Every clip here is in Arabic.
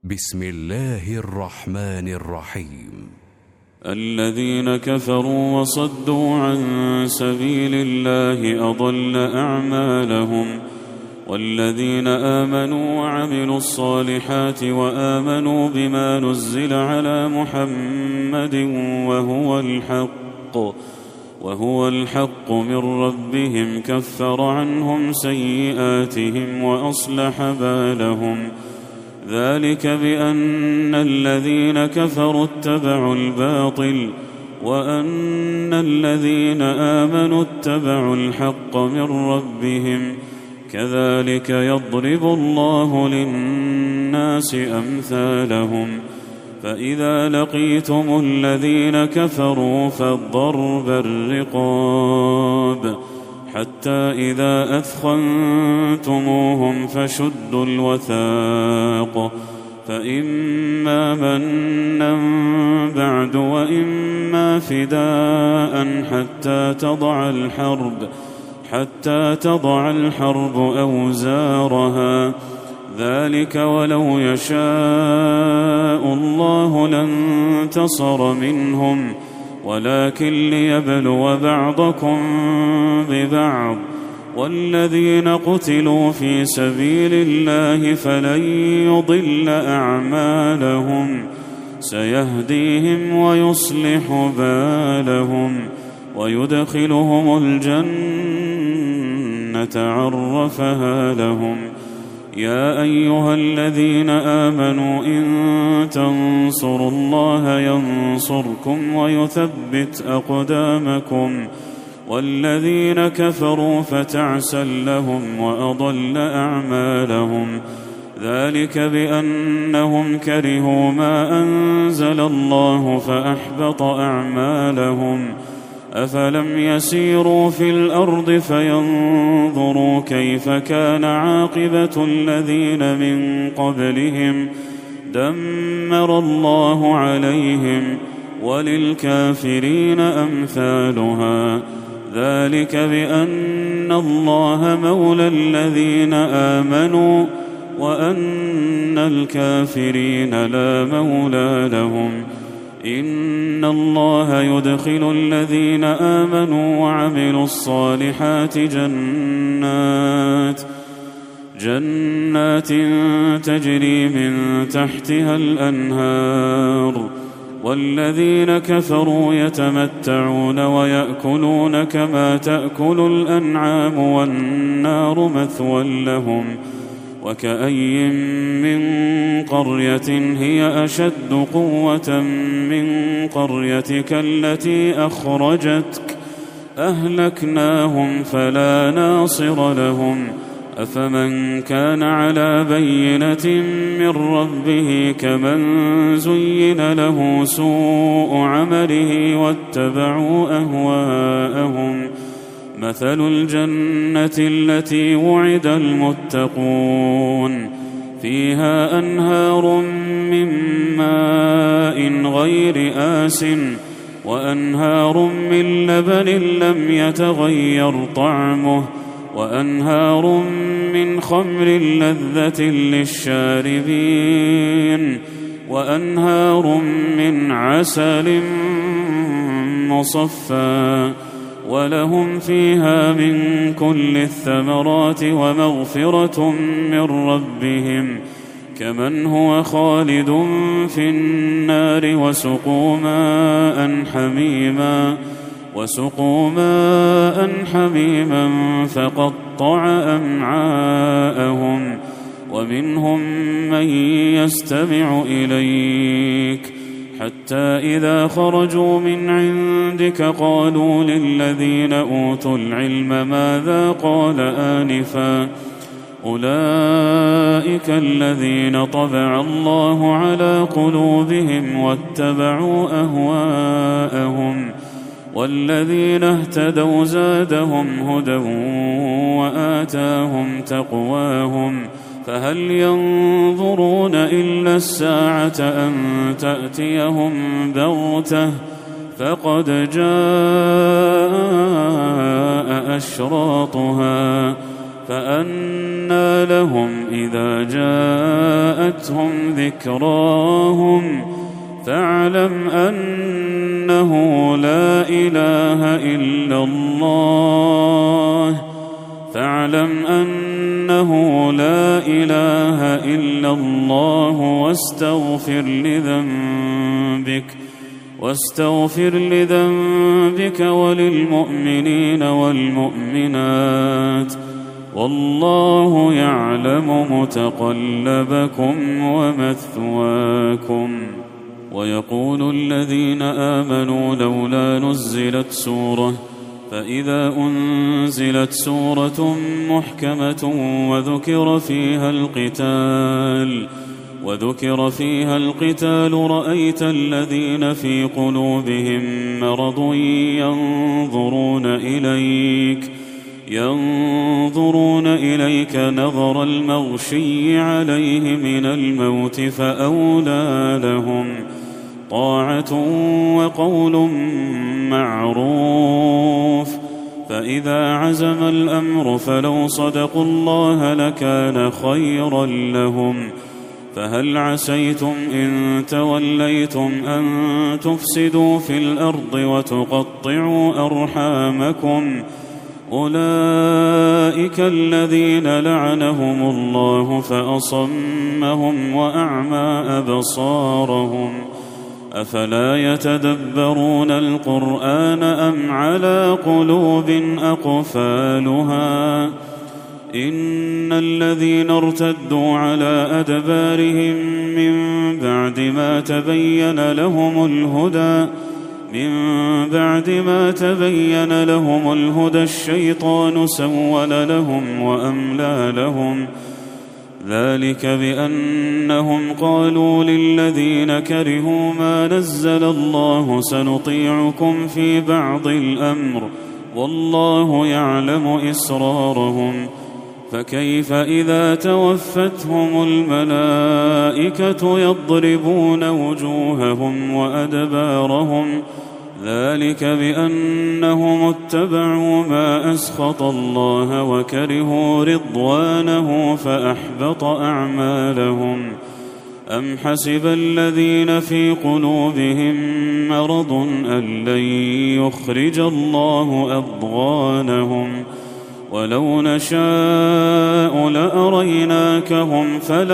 بسم الله الرحمن الرحيم. الذين كفروا وصدوا عن سبيل الله أضل أعمالهم، والذين آمنوا وعملوا الصالحات وآمنوا بما نزل على محمد وهو الحق من ربهم كفر عنهم سيئاتهم وأصلح بالهم. ذلك بأن الذين كفروا اتبعوا الباطل وأن الذين آمنوا اتبعوا الحق من ربهم، كذلك يضرب الله للناس أمثالهم. فإذا لقيتم الذين كفروا فضرب الرقاب حتى إذا أثخنتموهم فشدوا الوثاق، فإما منا بعد وإما فداء حتى تضع الحرب أوزارها. ذلك ولو يشاء الله لانتصر منهم، ولكن ليبلو بعضكم ببعض. والذين قتلوا في سبيل الله فلن يضل أعمالهم، سيهديهم ويصلح بالهم ويدخلهم الجنة عرفها لهم. يا أيها الذين آمنوا إن تنصروا الله ينصركم ويثبت أقدامكم. والذين كفروا فتعسا لهم وأضل أعمالهم. ذلك بأنهم كرهوا ما أنزل الله فأحبط أعمالهم. أفلم يسيروا في الأرض فينظروا كيف كان عاقبة الذين من قبلهم، دمر الله عليهم وللكافرين أمثالها. ذلك بأن الله مولى الذين آمنوا وأن الكافرين لا مولى لهم. إن الله يدخل الذين آمنوا وعملوا الصالحات جنات تجري من تحتها الأنهار. والذين كفروا يتمتعون ويأكلون كما تأكل الأنعام والنار مثوى لهم. وكأي من قرية هي أشد قوة من قريتك التي أخرجتك أهلكناهم فلا ناصر لهم. أفمن كان على بينة من ربه كمن زين له سوء عمله واتبعوا أهواءهم. مثل الجنة التي وعد المتقون فيها أنهار من ماء غير آسٍ وأنهار من لبن لم يتغير طعمه وأنهار من خمر لذة للشاربين وأنهار من عسل مصفى ولهم فيها من كل الثمرات ومغفرة من ربهم كمن هو خالد في النار وسقوا ماء حميما فقطع أمعاءهم. ومنهم من يستمع إليك حتى إذا خرجوا من عندك قالوا للذين أوتوا العلم ماذا قال آنفا أولئك الذين طبع الله على قلوبهم واتبعوا أهواءهم. والذين اهتدوا زادهم هدى وآتاهم تقواهم. فهل ينظرون إلا الساعة أن تأتيهم بغتة فقد جاء أشراطها فأنى لهم إذا جاءتهم ذكراهم فاعلم أنه لا إله إلا الله واستغفر لذنبك وللمؤمنين والمؤمنات والله يعلم متقلبكم ومثواكم. ويقول الذين آمنوا لولا نزلت سورة، فإذا أنزلت سورة محكمة وذكر فيها القتال رأيت الذين في قلوبهم مرض ينظرون إليك نظر المغشي عليه من الموت فأولى لهم طاعة وقول معروف. فإذا عزم الأمر فلو صدقوا الله لكان خيرا لهم. فهل عسيتم إن توليتم أن تفسدوا في الأرض وتقطعوا أرحامكم؟ أولئك الذين لعنهم الله فأصمهم وأعمى أبصارهم. أفلا يتدبرون القرآن أم على قلوب أقفالها؟ إن الذين ارتدوا على أدبارهم من بعد ما تبين لهم الهدى الشيطان سول لهم وأملى لهم. ذلك بأنهم قالوا للذين كرهوا ما نزل الله سنطيعكم في بعض الأمر والله يعلم إسرارهم. فكيف إذا توفتهم الملائكة يضربون وجوههم وأدبارهم؟ ذلك بأنهم اتبعوا ما أسخط الله وكرهوا رضوانه فأحبط أعمالهم. أم حسب الذين في قلوبهم مرض أن لن يخرج الله أضغانهم؟ ولو نشاء لأريناكهم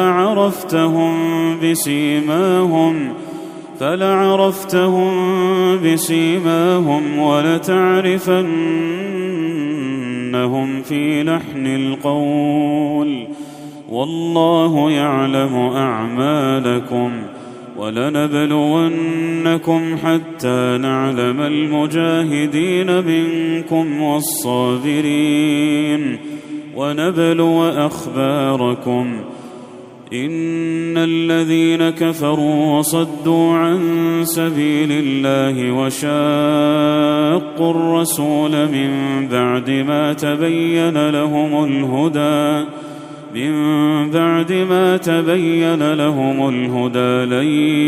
فلعرفتهم بسيماهم ولتعرفنهم في لحن القول والله يعلم أعمالكم. ولنبلونكم حتى نعلم المجاهدين منكم والصابرين ونبلو أخباركم. إن الذين كفروا وصدوا عن سبيل الله وشاقوا الرسول من بعد ما تبين لهم الهدى لن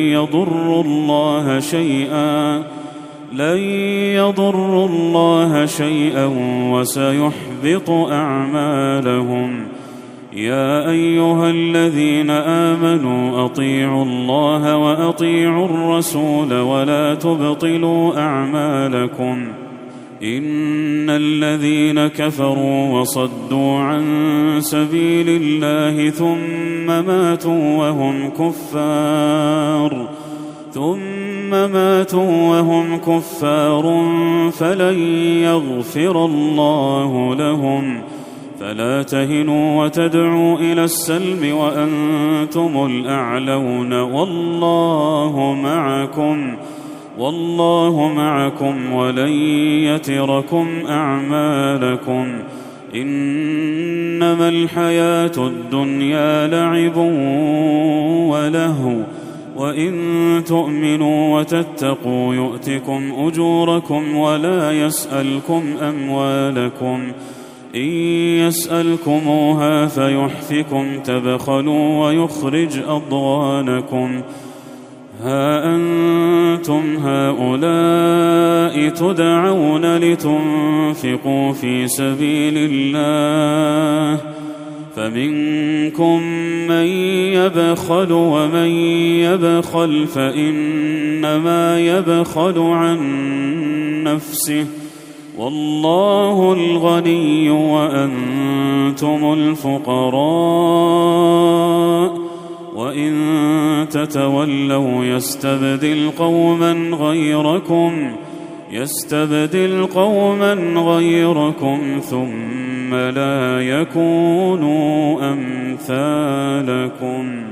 يضروا الله شيئا وسيحبط أعمالهم. يا أيها الذين آمنوا أطيعوا الله وأطيعوا الرسول ولا تبطلوا أعمالكم. إن الذين كفروا وصدوا عن سبيل الله ثم ماتوا وهم كفار فلن يغفر الله لهم. فلا تهنوا وتدعوا إلى السلم وأنتم الأعلون والله معكم ولن يتركم أعمالكم. إنما الحياة الدنيا لعب ولهو وإن تؤمنوا وتتقوا يؤتكم أجوركم ولا يسألكم أموالكم. إن يسألكموها فيحفكم تبخلوا ويخرج أضغانكم. ها أنتم هؤلاء تدعون لتنفقوا في سبيل الله فمنكم من يبخل ومن يبخل فإنما يبخل عن نفسه والله الغني وأنتم الفقراء وإن تتولوا يستبدل قوما غيركم ثم لا يكونوا أمثالكم.